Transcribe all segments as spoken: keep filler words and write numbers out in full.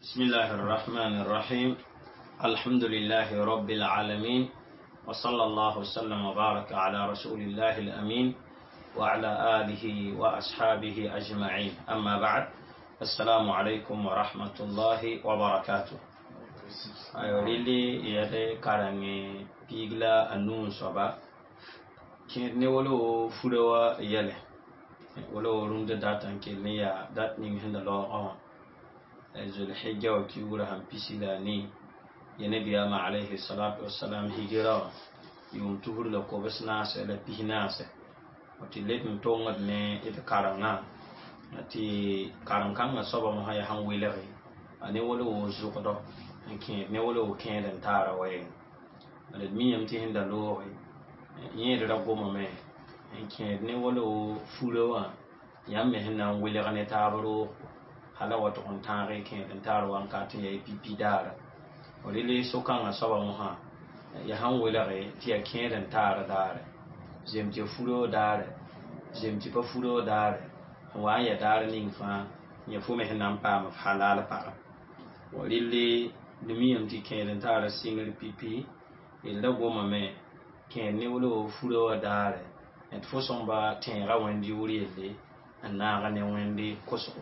بسم الله الرحمن الرحيم. الحمد لله رب العالمين، وصلى الله وسلم وبارك على رسول الله الأمين وعلى آله وأصحابه أجمعين. أما بعد، السلام عليكم ورحمة الله وبركاته. أيولي يدي كاراني بيغلا النون صبا كنتني ولو فدوا يلي ولو رند داتان كنيا دات نين هند الله أوان ذو الحجة وكيورا هم بيسيلاني ينبي أما عليه الصلاة والسلام هجرا يوم تهور لكو بس ناس إلى بيه ناس وتلت نتوغد ني إذا كارنا نتي كارن كان صبا مهاي هم ويلغي أني ولو زوقدو نكين نولو كين دنتارا وين أدد مي يمتي هند لوغي يين رغو ممي نكين نولو فولوا يامي هنا ويلغني تابرو hala wato on tare ken den taro an katin ya pipi dara orili sokanga saba moha ya han welare ti ya ken den tara dara jem ti furo dara jem ti pa furo dara wa ya dara ning fa ya fu me nan pa ma halala pa orili nimiyam ti ken den tara single pipi illa goma me ken ne wolo furo dara et fo somba ten ra wendi wuri ele na ga ne wendi koso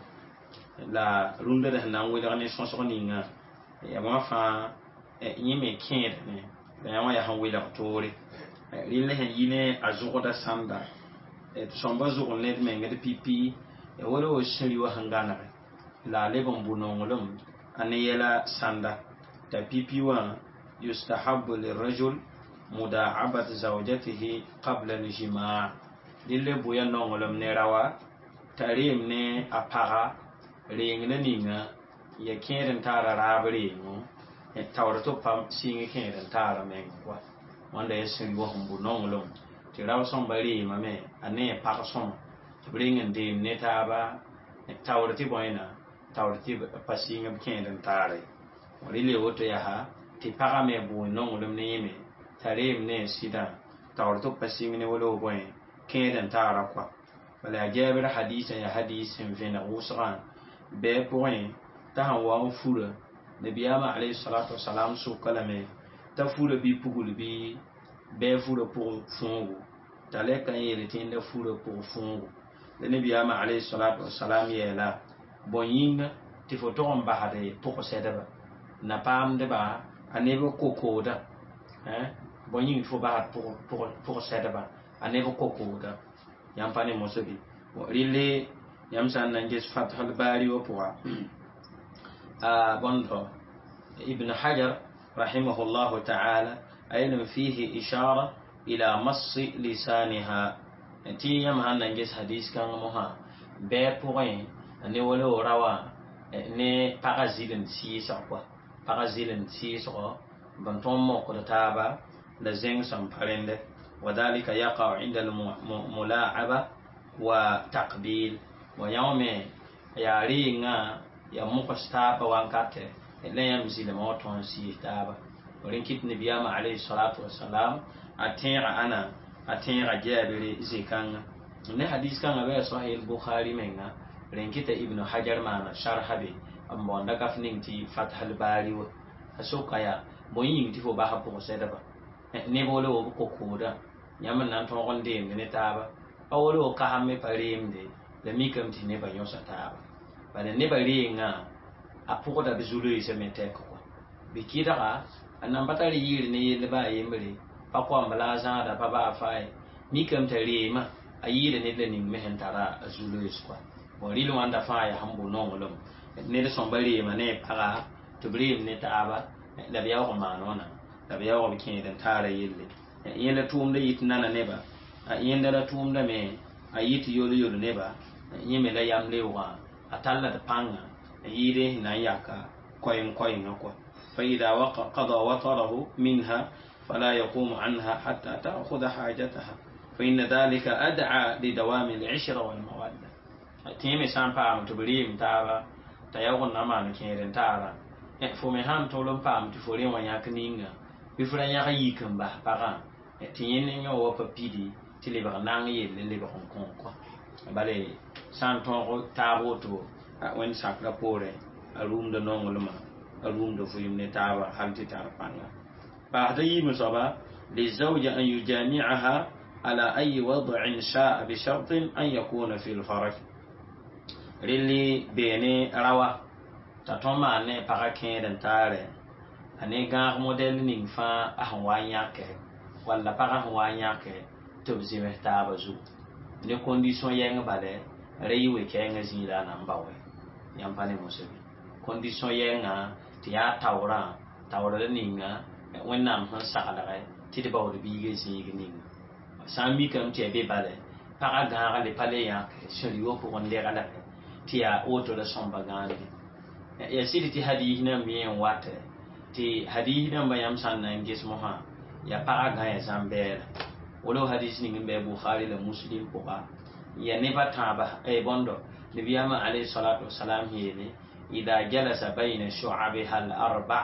la runda da nan wela ne son son ninga ya ma fa yi me kende ne da ya ma ya han wela tore lille hen yine azugo da sanda e to somba zugo ne me ngade pipi e wala o shiri wa hangana la le bon buno ngolum aniyela sanda ta pipi wa yustahabbu lirajul muda'abat zawjatihi qabla al-jima' lille buya ngolum ne rawa tarim ne apara ring na ninga ya keren tara rabri no e tawra to pam singa keren tara men kwa wanda ya sin bo humbu nongolom ti raw som bari ma me ane pa som bring and dim ne taba e tawra ti boina tawra ti pasinga keren tara wali le woto ya ha ti para me bo nongolom ne yeme tare ne sida tawra to pasinga ne wolo boy keren tara kwa wala jabir hadisa ya hadisin fi na usran be point ta han wa fura nabiyama alayhi salatu wassalam su kalame ta fura bi pugul bi be fura pour fungu ta le kan yele tin da fura pour fungu le nabiyama alayhi salatu wassalam yela boyinga ti foto on ba hade pour sedaba na pam de ba anebo kokoda hein boying fo ba pour pour pour sedaba anebo kokoda yam pane mosobi rile يمسان ننجز فتح الباري وبوا آه بندر ابن حجر رحمه الله تعالى أين فيه إشارة إلى مص لسانها تي يمهان ننجز حديث كان مها بيبوين أني ولو روا ني بغزيلن سيسا بغزيلن سيسا بنتون موقع تابا لزين سنبرند وذلك يقع عند الملاعبة وتقبيل ويوم يا رينا يا مقستابا وانكاته لا يمزل موتون سيتابا ولين كيت نبي عليه الصلاه والسلام اتير انا اتير جابر زيكان ne hadis kan abe sahih bukhari menga len kita ibnu hajar mana sharh bi amma onda kafning ti fath al bari wa asoka ya boyin ti fo ba ha ko sedaba ne bolo ko koda nyaman nan ton gonde ne taba awolo ka hamme parimde le mikam ti ne ba yosa taba bana ne ba ringa apuko da bizulu ise meteko ko bikida ga anan batari yiri ne yele ba yembre pa ko ambalaza da pa ba fai mikam ta rima ayire ne le ning mehen tara azulu ise ko borilo wanda fa ya hambu nongolom ne de sombari ma ne para to brim ne taba da biya ko manona da biya ko bikin den tara yelle yele tumde yitnana ne ba yende da tumda me ayiti yolo yolo ne ba yeme la yam lewa atalla da panga yire na yaka koyin koyin ko fa idha waqa qada watarahu minha fala yaqumu anha hatta ta'khudha hajataha fa inna dhalika ad'a li dawami al-'ishra wal mawadda atime sampa am to brim taba tayagon na man keren tara e fo me ham to lom pam to fori wa yakninga bi fura yaka yikan ba para e tiyene nyo pa pidi ti le ba nang yelle le ba kon ko bale san ton tabo to wen sakra pore الروم ده نون لما الروم ده في من تابع هل تتعرفنا بعد يوم صبا للزوج أن يجامعها على أي وضع شاء بشرط أن يكون في الفرج رلي بيني روا تتوما أني باكين دنتاري أني غار موديل نينفا أهوانياك ولا باكا هوانياك تبزي مهتابة زو ne condition yenga bale reyiwe kenga zila na mbawe yampane musebi condition yenga ti ya tawra tawra ninga wennam han sakala ti de bawde biige zinga ninga sambi kam ti be bale para gara le pale ya sheri wo pour on dera la ti ya auto de somba gande ya sidi ti hadi hina mien wate ti hadi hina bayam sanna ngismo ha ya para ga ya zambela ولو حديث نيجي ببخاري لمسلم بقى يعني بتابع أي بندو نبي أما عليه الصلاة والسلام هي إذا جلس بين شعبها الأربع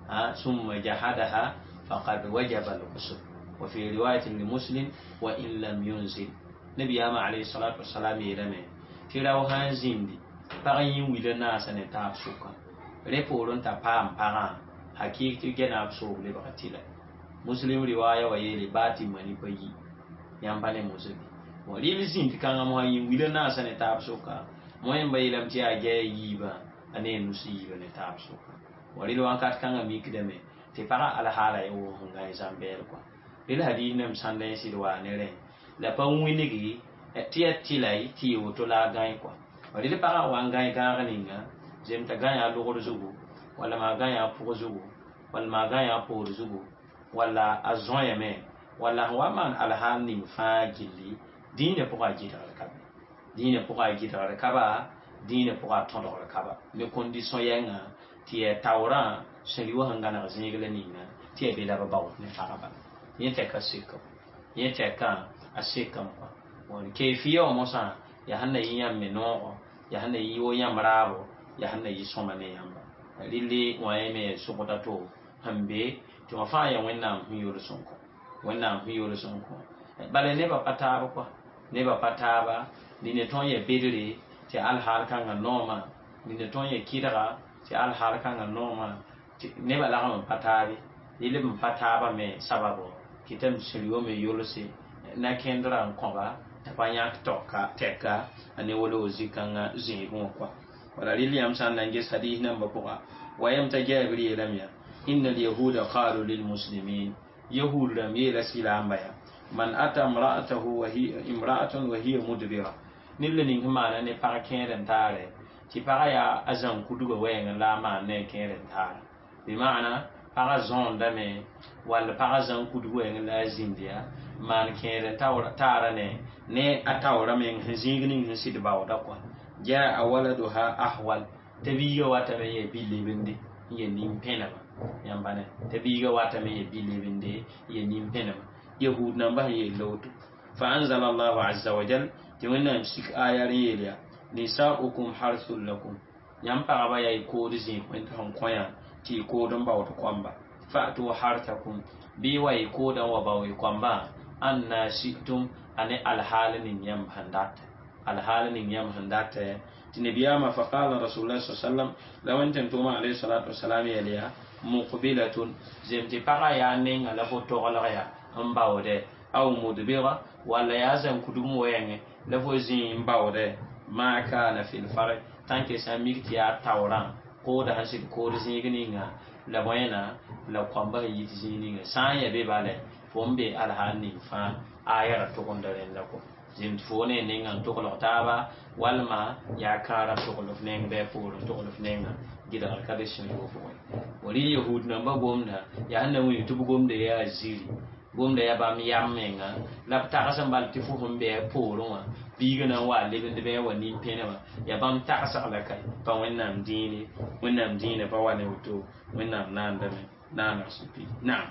ثم جحدها فقد وجب الغسل وفي رواية لمسلم وإن لم ينزل نبي أما عليه الصلاة والسلام يلمه تراو هانزيندي بغيين ويلنا سنتاب سوكا ريبولون تبام بغان حقيقة جناب سوك لبغتيلا مسلم رواية ويلي باتي مني بيي يامباني مسلم وليل زين تكان مهين ويلنا سنتاب سوكا مهم بيلم تيا جاي يبا أني نسيب نتاب سوكا وليل وانكات كان ميك دمي تبارا على حالة يو هنغاي زامبيل كوا ليل هدي نم ساندين سيدوا نيرين لبا وينيجي تيا تيلاي تيو تولا غاي كوا وليل بارا وانغاي غاغنينغا زيم تغاي ألوغر زوغو ولا ما غاي أبوغ زوغو ولا ما غاي أبوغ زوغو wala azon yame wala waman alhan ning fa gilli dine pourra jita kaba dine pourra jita kaba dine pourra tondor kaba le condition yenga ti e tawra seli wa hangana zingle ninga ti e bela bawo ne faraba yente ka sikko yente ka asikam ko won ke fiyo mosa ya hanna yiyam me no ya hanna yiwo yamrabo ya hanna yi somane yamba lili waeme sokota to hambe ti wa fa ya wennam hiyoro sonko wennam hiyoro sonko bale ne ba pataba ko ne ba pataba ni ne ton ye bedere ti al hal kanga noma ni ne ton ye kidara ti al hal kanga noma ne ba la ma patabi ile m pataba me sababo kitam shiriwo me yolose na kendra ko ba ta panya toka teka ane wolo zikanga zinho kwa wala lili amsan nange hadith namba ko wa yam tajabiri lamya إن اليهود قالوا للمسلمين يهود لم يلسلام بيا من أتى امرأته وهي امرأة وهي مدبرة نلني هما نني باكين تاري تي بايا أزم كدوغ وين لا ما نكين تاري بمعنى باغا زون دمي ولا باغا زم كدوغ وين لا زينديا ما نكين تاور تارني ني أتاور من هزيغني هسيد باودا كو جاء ولدها أحول تبيو واتمي بيلي بندي ينيم بينما yambane te biga wata me bile binde ye nim penama yahud namba ye lotu fa anzala Allah azza wa jal ti wannan sik ayar yeliya nisaukum harsul lakum yam pa ba yai ko dizi ko ton koya ti ko don ba wato kwamba fa tu hartakum bi wai ko dan wa ba wai kwamba anna shitum ane alhalin yam handata alhalin yam handata tinabiyama fa qala rasulullah sallallahu alaihi wasallam law antum tuma alayhi salatu wassalam yeliya muqbilatun zemti para ya ninga la foto ala ya mbawde aw mudbira wala ya zam kudum wenge la fo zin mbawde ma kana fil farq tanke samikti ya tawran ko da hasid ko zinga la boyena la kwamba yiti zinga sanya be bale fombe alhanni fa ayara to gondare lako zim fone ninga to ko taba walma ya kara to ko nenga be furo to ko nenga gida alkadishin yo fo wali yahud namba gomna ya hanna wi tubu gomde ya ziri gomde ya bam yammenga lapta kasam bal tifu humbe polonwa biga na wa leben de be wani penema ya bam ta kasa alaka pa wennam dini wennam dini pa wani wuto wennam nanda me nana supi na'am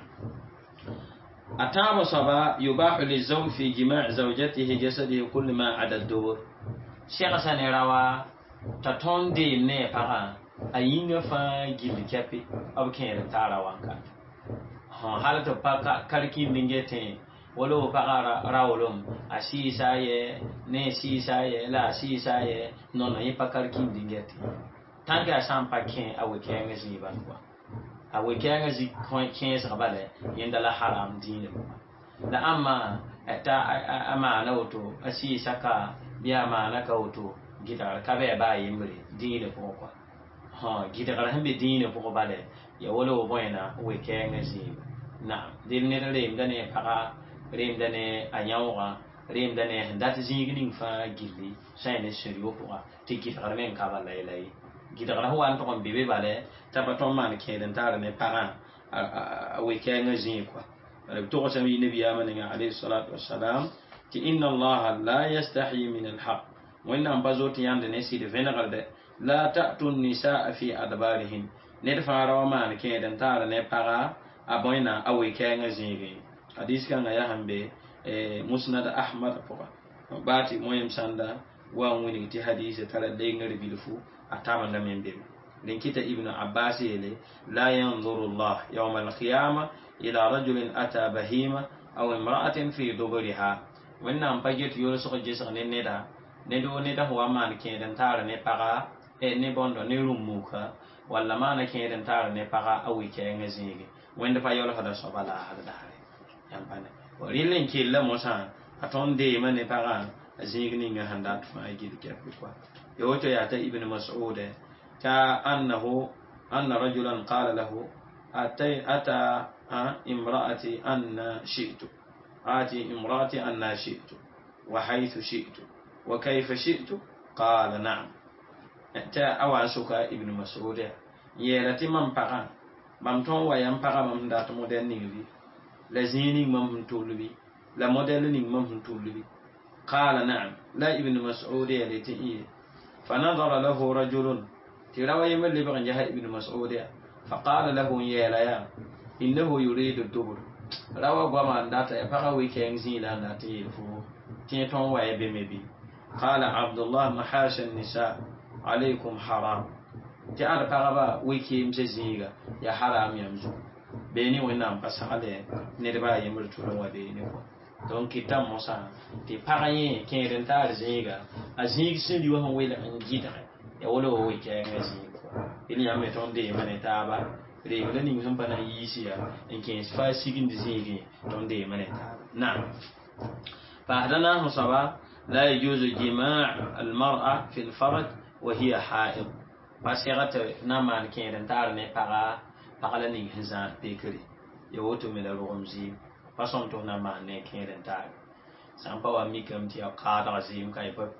atama saba yubahu lizawj fi jima' zawjatihi jasadihi kull ma ada ad-dubur shekha sanirawa tatonde ne para ayinga fa gili kapi abu kene tara wanka ha halata paka karki ningete walo paka rawolom asisa ye ne sisa ye la sisa ye nono yi pakarki ningete tanga sam pa ken a weekend zi ban kwa a weekend zi point ken sa bale yenda la haram dine la amma ta ama na auto asi saka biya ma na ka auto gidar ka be ba yimre dine ko kwa ha gidar hambe dine ko bale ya wolo boyna weekend zi na din ne le ndane para rem dane anyawa rem dane dat zingning fa gilli sai ne seriyo ko tiki tarmen ka bala ilai gidara ho an to kon bebe bale tapa ton man ke den tare ne para a weekend zi kwa to ko sami nabi amana alayhi salatu wassalam ti inna allah la yastahi min al haqq wa inna bazoti yande ne si de venerade la ta'tu nisaa fi adbarihin ne fara man ke den tare ne para aboina a weekend zi hadis kan ya hambe musnad ahmad poa bati moyem sanda wa woni ti hadise tara de ngari bilfu atama ndamen be linkita ibnu abbas yele la yanzuru allah yawm al-qiyamah ila rajulin ata bahima aw imra'atin fi duburiha wannan paget yoro so jesa ne neda ne do ne da huwa man ke dan tara ne para e ne bondo ne rumuka walla mana ke dan tara ne para awi ke ngazige wanda fa yolo hada so bala hada dare yampane rilin ke la mosa atonde mane para azigni nga handat fa agir ke kwa yoto ya ta ibn mas'ud ta annahu anna rajulan qala lahu atay ata imra'ati anna shi'tu ati imra'ati anna shi'tu wa haythu shi'tu wa kayfa shi'tu qala na'am ta awasuka ibn mas'ud yelati man para bam ton wayam para mam dat moderni bi la zini mam tulubi la model ni mam tulubi قال نعم لا ابن مسعود يلتئي فنظر له رجل تراوي من اللي بغن جهة ابن مسعود فقال له يا ليا إنه يريد الدبر روى قوما داتا يفقى ويكين زيلا داتي الفو تيتون ويبمبي قال عبد الله محاش النساء عليكم حرام تعالى فقبا ويكي مزيزيغا يا حرام يمزو بيني وينام بس عليه نربا يمرتون وبيني donc kita mosa ti paraye ke renta zinga azing sin diwa hon wela an gidare ya wolo wo ke ngasi ili ya meton de maneta ba re wala ni ngamba na yisiya en ke fa sigin dizingi ton de maneta na fa hadana musaba la yajuz jima' al mar'a fi al farj wa hiya ha'id basirat na man ke renta ne para para ni hizan pekri ya woto me da romzi façon to na ma ne keren ta sampa wa mi kam ti ka da zim kai pa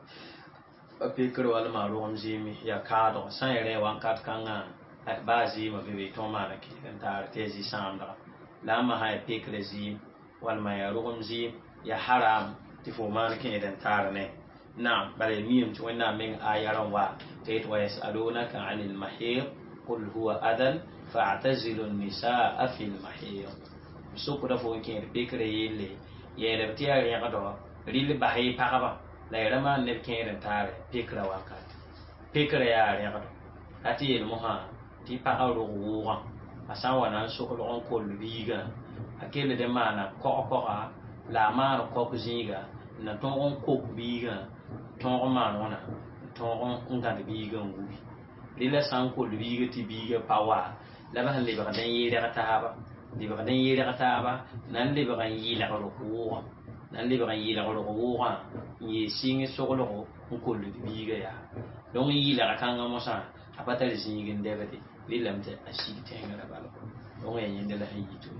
pe kro wal ma ro zim ya ka do san re wan kat kanga ba zim ma be to ma na keren ta te zi sam da la ma ha pe kre zim wal ma ya ro zim ya haram ti fo ma na keren ta ne na bare mi am to na men ayaran wa te to yas aluna ka anil mahir qul huwa adan fa'tazilu an-nisaa fi al-mahir soko da fo ken pekre yele yele tiya ya gado rili bahay pakaba la yama ne ken tare pekra wakat pekra ya ya gado ati el moha ti pakaro wuwa asawa nan soko lo ko biga akele de mana ko ko la ma ko kuziga na ton on ko biga ton ma nona ton on ngad biga ngubi lila san ko biga ti biga pawa la ba le ba dan yele kataba di ba dan yele kataba nan le ba kan yila ko ko nan le ba kan yila ko ko yi singi sokolo ko lu biga ya don yila kan ga mosa apata singin de bade lilam te ashigi tenga balo don yen de la yi to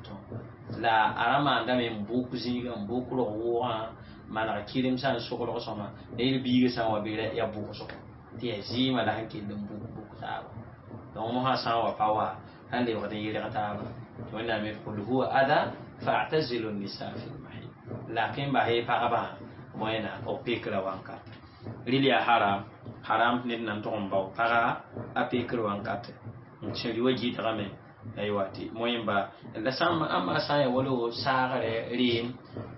la arama ndame mbuku zinga mbuku lo wa mana kirim san sokolo ko sama ne biga san wa bere ya buku so ti zima la hankin dum buku buku ta don mo ha san wa pawa hande wa dan yele kataba وانا يقول هو أذى فاعتزلوا النساء في المحيط لكن بهي فقبا وانا او بيكرا وانكات ليليا حرام حرام نين نتوم باو فقا ابيكرا وانكات نشري وجي تغامي ايواتي موين با لا سام اما ساي ولو ساغره ريم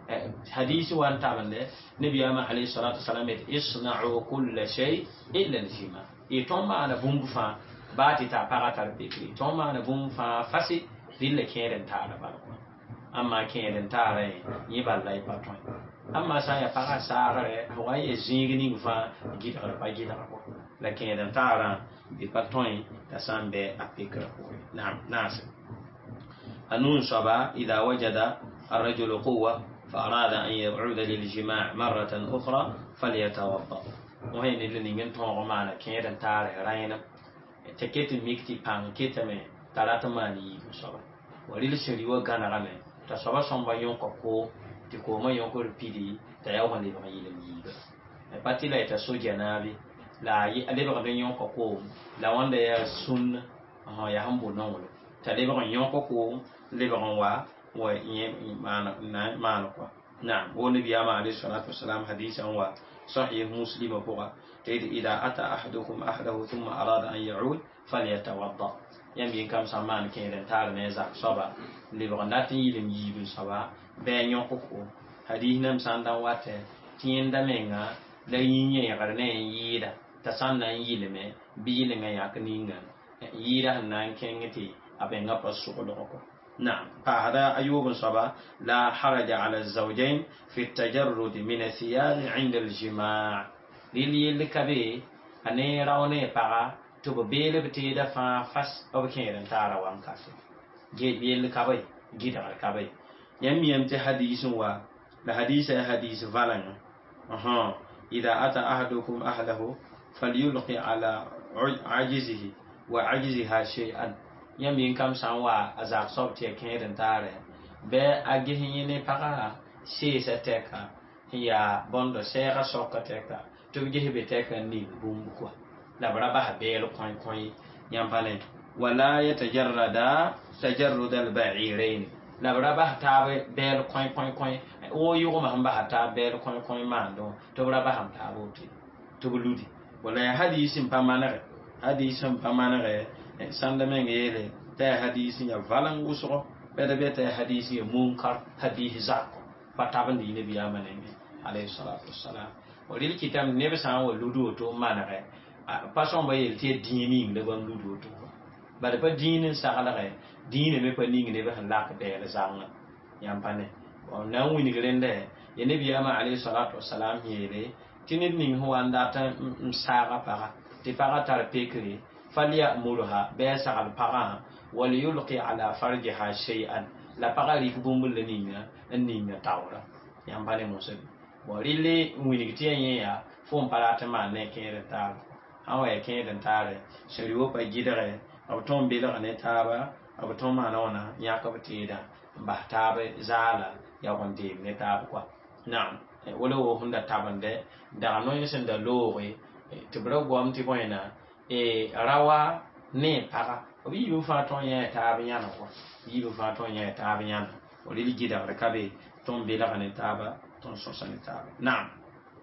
حديث وان تامنده نبي اما عليه الصلاه والسلام اصنعوا كل شيء الا الجماع يتوم على بومفا باتي تا باغاتار بيكري توم على بومفا فاسي dille keren tara balko amma keren tara yi ballai patron amma sa ya para sare hawaye zingini fa gidara ba gidara ko la keren tara ببطوين تسان بي أبيكر نعم ناس النون صبا إذا وجد الرجل قوة فأراد أن يبعد للجماع مرة أخرى فليتوضأ وهي اللي نين تون معنا كيرن تاري راينا تكيت ميكتي بان كيتمي تلات ماني صبا وليل سريوا غانا غامي تصبا صنبا يونكو كو تكو ما يونكو ربيدي تياوان لبغا يلم ييبا باتي لا يتسوجي نابي لا لبغا دن يونكو كو لا وان يا سن يا همبو نولو تلبغا يونكو كو لبغا وا و معنا معنا نعم والنبي عليه الصلاة والسلام حديث هو صحيح مسلم بقى إذا أتى أحدكم أحده ثم أراد أن يعود فليتوضأ يمكن كم سمان كيرن تار نزاك صبا لبغنات يلم يبن صبا بين يوكو حديث نم ساندا وات تين دمينا لا يني يغرنا يدا تسانا يلم بيلنا يكنينا يدا نان كينتي أبين غبر سوكو نعم فهذا أيوب صبا لا حرج على الزوجين في التجرد من الثياب عند الجماع للي لكبي أني راوني بقى تببيل بتيدا فا فاس أو كيرن تارا وان كاسي جيد بيل كبي جيد على كبي يمي يمتي حديث وا لحديث حديث فالن أها إذا أتى أحدكم أهله فليلقي على عجزه وعجزها شيئا yambi kam sanwa azak sobti keden tare be agihi ne paka si sa teka ya bondo sera sokka teka to gihi be teka ni bumbu kwa la baraba be lo koin koin yampane wala yatajarrada tajarrud al ba'irain la baraba ta be lo koin koin koin o yugo ma hamba ta be lo koin koin mando to baraba ham ta boti to buludi wala hadisin pamana hadisin pamana sanda men yele ta hadisi ya valan usro beda beta hadisi ya munkar hadisi zakko pataban di nabi amane alayhi salatu wassalam walil kitam nebe san wa ludu to manare pason ba yel te dini de ban ludu to bada pa dinin sagala re dini me pa ningi ne ba halaka de la zanga yam pane on nan wini grende ya nabi ama alayhi salatu wassalam yele tinid ning ho anda ta msaga para ti para tar pekri فليأمرها بيسع البقاء وليلقي على فرجها شيئا لا بقى يكبوم لنينا النينا تاورا يعني بالي موسى وليلي وينكتي يا فون باراتما نكير تاب هاو يكير تاب سريو بجيدره أو توم بيلر نتابا أو توم أنونا ياكب تيدا بحتاب زالا يا وندي نتاب كوا نعم ولو هندا تابن ده دانو يسند لوري تبرو قوام تبوينا e rawa ne para obi yu fa ton ya ta binyana ko yu fa ton ya ta binyana o li gida rekabe ton be la ne taba ton so sa ne taba na'am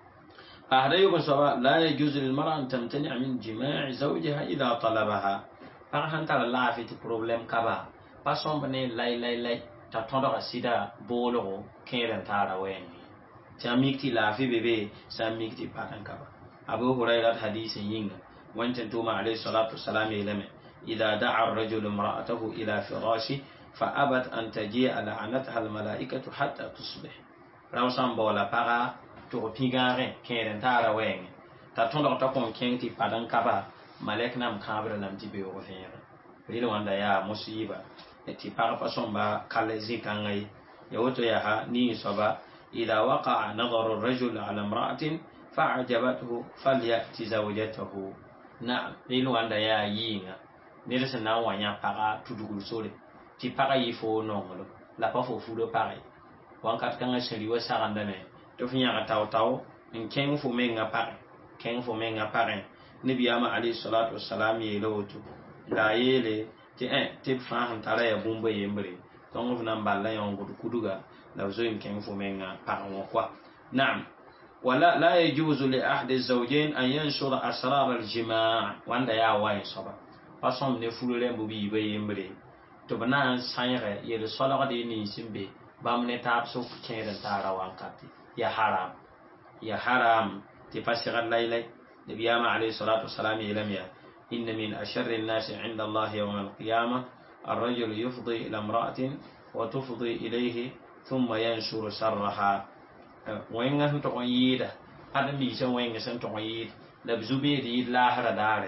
ahada yu sawa la yajuz lil mar'a an tamtani' min jima' zawjiha idha talabaha par han ta la fi problem kaba pason bane lay lay lay ta ton do sida bolo keren tara weni tamikti la fi bebe samikti patan kaba abu hurairah hadisin yinga وانت توما عليه الصلاة والسلام يلمي إذا دعا الرجل امرأته إلى فراشه فأبت أن تجيء لعنتها الملائكة حتى تصبح روسان بولا بغا تغبيغارين كيرن تارا وين تاتون تقوم كينتي بدن كبا ملك نام كابر نام تبي وفير ريلو عندا يا مصيبة تي بغا فاسون با كالزي كانغي يوتو ياها ني صبا إذا وقع نظر الرجل على امرأة فأعجبته فليأتي زوجته na lilo wanda ya yinga nirisa na wanya para tudugul sole ti para yifo nongolo la pa fo fudo pare wankat kanga shiriwa saranda me to finya ka taw taw in ken fo menga pare ken fo menga pare nabi ama ali salatu wassalam yelo to la yele ti en ti fa han tara ya bumba yembre tongo nan balla yon gudu kuduga la zo in ken fo menga pare wo kwa na'am ولا لا يجوز لأحد الزوجين أن ينشر أسرار الجماع وأن يا واي صبا فصوم نفولين ببي بيمبري تبنا سايره يرسل غدي نيسمبي بامن تابسو كيرن تارا وانكاتي يا حرام يا حرام تفسر الليل نبي عليه الصلاة والسلام يلميا إن من أشر الناس عند الله يوم القيامة الرجل يفضي إلى امرأة وتفضي إليه ثم ينشر سرها wenga to yida adam bi sen wenga sen to yid la zubi di la hara dare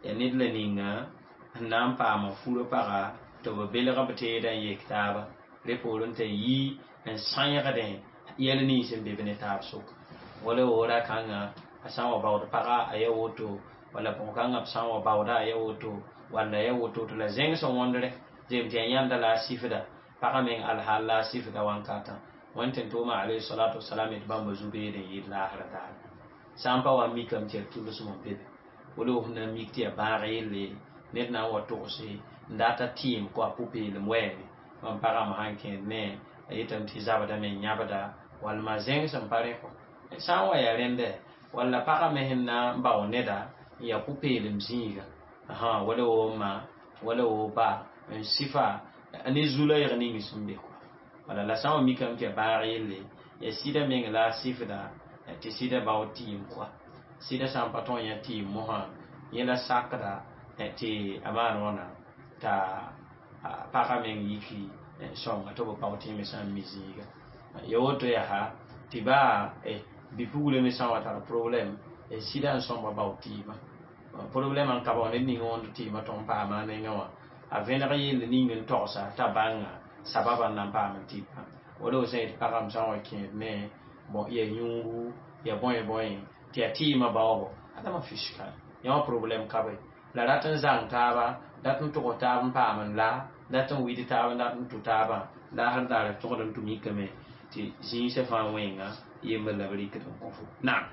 ya ned la ninga n na n paama furo paga tɩ b belga b teeda n yek taaba rẽ poorẽ tɩ yi n sãyegdẽ yɛl nins n be b ne taab sok wala wora kãngã a sã n wa baood paga a ya woto wala pʋg-kãngã b sã n wa baooda a ya woto wala ya woto tɩ la zẽng sẽn wõndre zeem tɩ ya yãnda la a sɩfda paga meng alhaal la a sɩfda wãnkatã wẽn tɩ n tʋʋma alayhi salatu wasalam tɩ bãmba zu-beed n yɩɩd laasra daal sã n pa wa mikame tɩ ya tʋlsm n be be wala f na mik tɩ ya bãag yelle ned na n wa togse n data tɩɩm kɔ a pʋ-peelem wɛɛngẽ mam pagam sãn kẽed ne a yetame tɩ zabdame n yãbda wall ma zẽng sẽn pa rẽ kɔ sã n wa ya rẽndɛ walla paga me sẽn na n bao neda n ya pʋ-peelem zĩiga wala woo ma wala woo ba n sɩfa ne zula yeg ning sẽn be kɔ wala la sã n wa mikame tɩ ya bãag yelle ya sɩda meng la a sɩfda tɩ sɩda bao tɩɩm kɔa sɩda sã n pa tõe n yã tɩɩm mosã yẽla sakda tɩ a maan wãna t'a paga meng yiki sõnga tɩ b pag tɩɩme sã n mi zĩiga ya woto yaa tɩ baa bi-pugla me sã n wa tar problɛm sɩda n sõmba bao tɩɩma problɛm n ka bao ned ning wõnd tɩɩma tõnd paama a nengẽ wã a vẽneg yell ning n togsa t'a bãnga sababa n na n paam n tɩɩma wala wo sã yetɩ pagam sã n wa kẽed ne ya yũugu ya bõe-bõe tɩ ya tɩɩma baoobo adama fiska yã wã problɛm ka be la rat n zãng taaba dat n tʋgs taab n paam n la dat n wɩd taab n dat n tʋ taabã laasr daara tʋgd n tʋ mikame tɩ zĩisã fãa wẽnga yembr la b rɩkd n kõ fo naam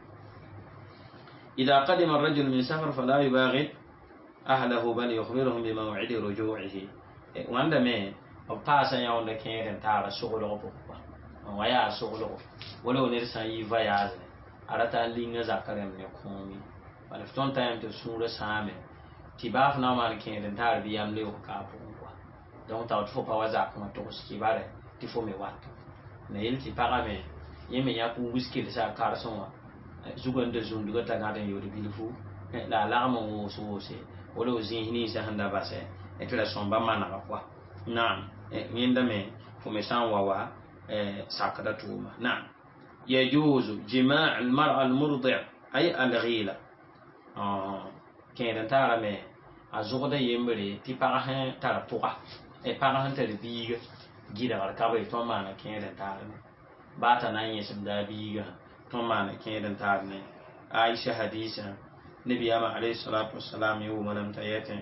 إذا قدم الرجل من سفر فلا يباغت أهله بل يخبرهم بموعد رجوعه وعند ما باسا يوم كان تارا شغله بقى ويا شغله ولو نرسل يفياز أردت لينغ زكريم نكومي ولفتون تايم تسور سامي تباف نامان كان تارا بيام ليو كابون بقى دون تاوت فوق وزاك ما توس كباره تفو مي وات نيل تباغامي يمي يكون ويسكيل سا كارسون zugan da zundu ga ta gadan yodi bilfu la lagma wo so se wala zihni sa handa base e tla somba mana kwa naam e minda me fo me san wawa e sakada tuma naam yajuzu jima' al-mar'a al-murdi' ay al-ghila ah kene tara me azugda yembre ti para han tara puka e para han tar biga gida gar ka be to mana kene tara me bata nan yesim da biga ثم كيدن تارني عائشة حديثة نبي عليه الصلاة والسلام يوم لم تيتن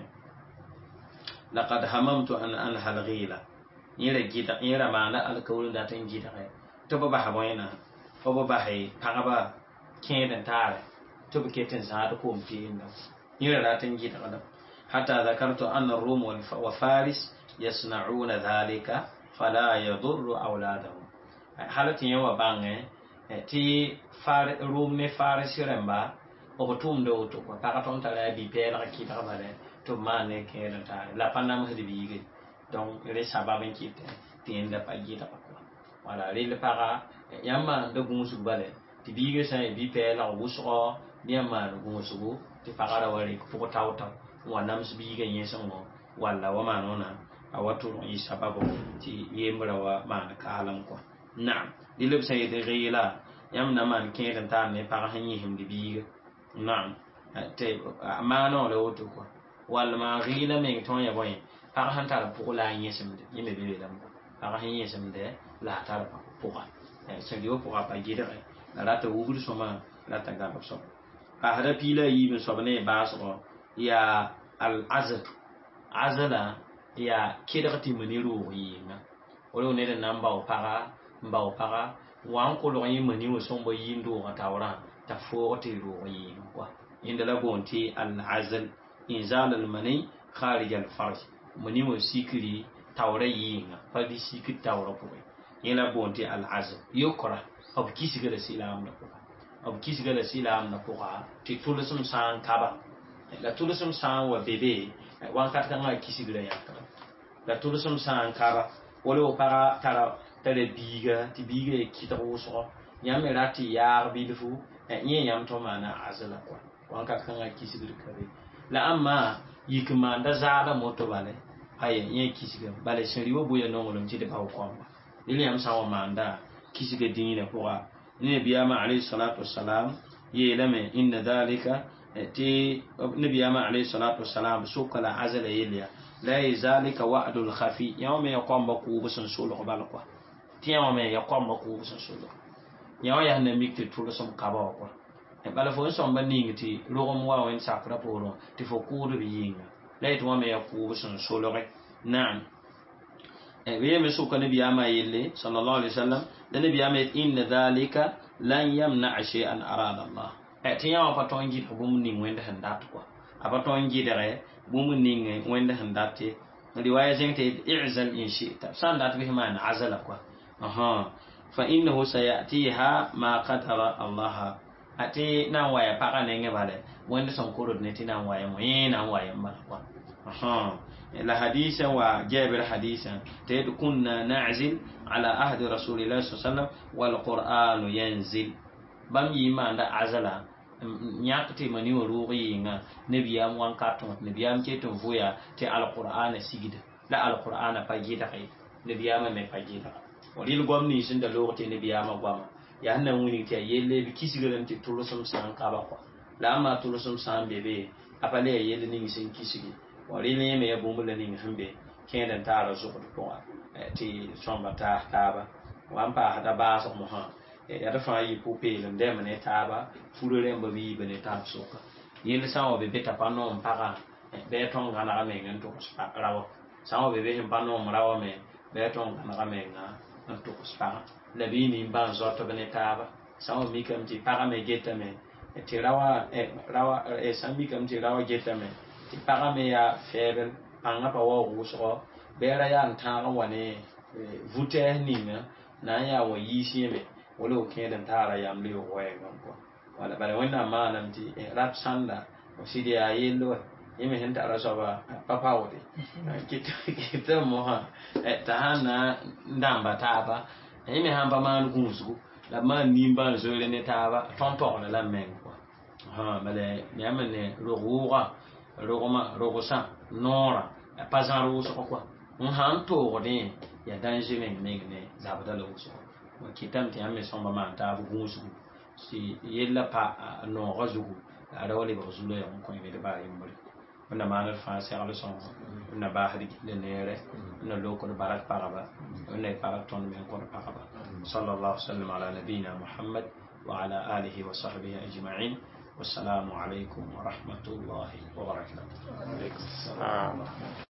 لقد هممت أن أنهى الغيلة يرى جيدا يرى معنى الكول داتن جيدا تبا بحبوينا فبا بحي فغبا كيدن تاري تبا كيتن سادكم فيهم يرى داتن جيدا حتى ذكرت أن الروم وفارس يصنعون ذلك فلا يضر أولادهم حالة يوم بانه ti far rum ne far siremba o tum do to ko ta ton ta la bi pe la ki ta ba le to ma ne ke la ta la panam hedi bi ge donc re sababen ki te ti enda pa gi ta ko wala re le para yamma do gun su ba le ti bi ge sa bi pe la o so ni yamma do gun su ti para ra wari ko ta ta wa nam su bi ge yin so mo wala wa ma nona a watu yi sababu ti yemra wa ma ka alam ko na'am dilib sayyid ghila yamna man kẽed tar ne pag sẽn yĩsem di biiga naam tɩ maana wã la woto kɔ wall maa gɩɩla meng tõe ya bõe pag sẽn tar pʋg la a yẽsemde yẽ me be be lame pag sẽn yẽsemde la a tar pʋga sẽn dɩ wa pʋga pa gɩdge la rata wugd sõma rata gãbg soab paasda piila a yiib n soab ne baasgɔ yaa al-azl azla yaa kɩdg tɩ me ne roog yɩɩnga wala ned n na n bao paga n bao paga wan kolg yẽ mani wa sõmba yɩɩn doogã taoorã t'a foog tɩ roog yɩɩng wa yẽnda la boon tɩ al-azl inzal al-mani kharij al-farj mani wa sikri taoora yɩɩnga pa dɩ sikr taoorã pʋgẽ yẽ la boon tɩ al-azl yokra b kisga la silaamdã pʋga b kisga la silaamdã pʋga tɩ tʋlsem sã n kaba la tʋlsem sã n wa be be wãnkat kãngã kisgra yãkra la tʋlsem sã n kaba wala wa paga tara tara biiga tɩ biiga ye kɩtg wʋsgɔ yãmb me rat tɩ yaag bilfu yẽ yãmb tɩ maana azla kɔa wãnkat kãngã kisgr ka be la ãmma yik n maanda zaada moto bale aya yẽ kisga bala sẽn rɩ wa boya nonglem tɩ d bao kɔmba dẽl yãmb sã n wa maanda kisga dĩinã pʋga ne nabiyaamã alayhi salatu wasalam yeelame inna dhalika تي نبي عليه الصلاة والسلام سوكلا عزل يليا لا ذلك وعد الخفي يوم يقوم بقوة سنسول قبالقوا تي يوم يقوم بقوة سنسول يوم يهنا ميكتي تولسم قبالقوا bala fo son ban ningti rogom wa wen sakra poro ti fo kudu bi yinga lait wa me yaku sun solore na'am e we me su kana biya ma yelle sallallahu alaihi wasallam da nabi ya met inna dhalika lan yamna shay'an arada Allah e ti yawa paton ji ko bum ning wenda handat ko apaton ji dare bum ning wenda handate riwaya jengte i'zal in shi'ta sandat bihi ma azala ko aha fa innahu sayatiha ma qadara Allah ati nan waya paka nenge bale wanda son kuro ne tina waya mo ina waya mala kwa aha la hadisa wa jabir hadisa tayd kunna na'zil ala ahdi rasulillah sallallahu alaihi wasallam wal qur'anu yanzil bam yima nda azala nyakti mani ruhi nga nabiyam wan katon nabiyam ke ton voya te al qur'ana sigida la al qur'ana pagida kai nabiyam me pagida walil gomni sin da lokati nabiyam gwama ya hanna wuni ke yelle bi kisigalan ti tulosum san kaba ko la ma tulosum san bebe apale yelle ni sin kisigi wari ne me yabumbula ni hambe kenda tara zo ko ti somba ta kaba wampa hada ba so mo ha ya da fa yi pupe len de mane taba fulore mbo bi bene ta soka yelle sawo be beta pano mpaka be ton gana me ngen to rawo sawo be be pano mrawo me be ton gana me nga to ko nabi ni ban zoto bene taba sawo mi kam ti para me geta me ti rawa e rawa e sami kam ti rawa geta me ti para me ya febel anga pa wo ruso bera ya ntanga wane vute ni na ya wo yisi me wala o keden tara yam le o we ko wala bare wonna ma nam ti rap sanda o sidi ya yelo yime hen tara soba papa wote kita kita mo ha tahana ndamba taba yime hamba man gunsu la man nimba zole ne taba tonton la men ko ha bale nyamene roga rogoma rogosa nora pazan ro so ko on han to rodin ya danger men ne zabada lo so kitam ti amme somba man ta bu gunsu si yella pa no razugu ada wali ba zulo ya ko ne ba yimbari na manar fa sai ala son na ba hadi le nere na loko de barak paraba na parak ton men ko paraba sallallahu sallam ala nabina muhammad wa ala alihi wa sahbihi ajma'in wassalamu alaikum wa rahmatullahi wa barakatuh.